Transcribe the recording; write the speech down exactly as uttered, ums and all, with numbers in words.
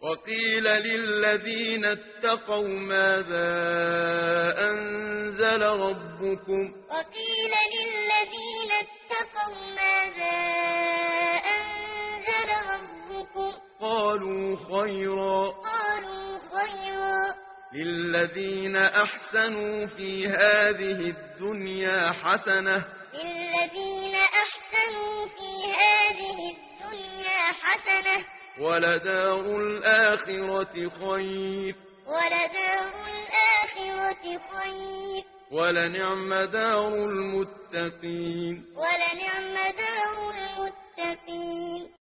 وقيل للذين اتقوا ماذا أنزل ربكم وقيل للذين اتقوا ماذا أنزل ربكم قالوا خيرا قالوا خيرا للذين أحسنوا في هذه الدنيا حسنة للذين أحسنوا في هذه الدنيا حسنة ولدار الآخرة خير ولدار الآخرة خير ولنعم دار المتقين ولنعم دار المتقين